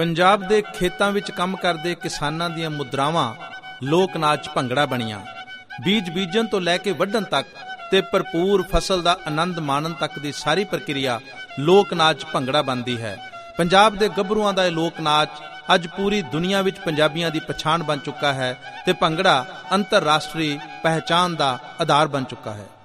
ਪੰਜਾਬ ਦੇ ਖੇਤਾਂ ਵਿੱਚ ਕੰਮ ਕਰਦੇ ਕਿਸਾਨਾਂ ਦੀਆਂ ਮੁਦਰਾਵਾਂ ਲੋਕ ਨਾਚ ਭੰਗੜਾ ਬਣੀਆਂ। ਬੀਜ ਬੀਜਣ ਤੋਂ ਲੈ ਕੇ ਵੱਢਣ ਤੱਕ ਤੇ ਭਰਪੂਰ ਫਸਲ ਦਾ ਆਨੰਦ ਮਾਣਨ ਤੱਕ ਦੀ ਸਾਰੀ ਪ੍ਰਕਿਰਿਆ ਲੋਕ ਨਾਚ ਭੰਗੜਾ ਬਣਦੀ ਹੈ। ਪੰਜਾਬ ਦੇ ਗੱਭਰੂਆਂ ਦਾ ਇਹ ਲੋਕ ਨਾਚ ਅੱਜ ਪੂਰੀ ਦੁਨੀਆ ਵਿੱਚ ਪੰਜਾਬੀਆਂ ਦੀ ਪਛਾਣ ਬਣ ਚੁੱਕਾ ਹੈ ਤੇ ਭੰਗੜਾ ਅੰਤਰਰਾਸ਼ਟਰੀ ਪਹਿਚਾਣ ਦਾ ਆਧਾਰ ਬਣ ਚੁੱਕਾ ਹੈ।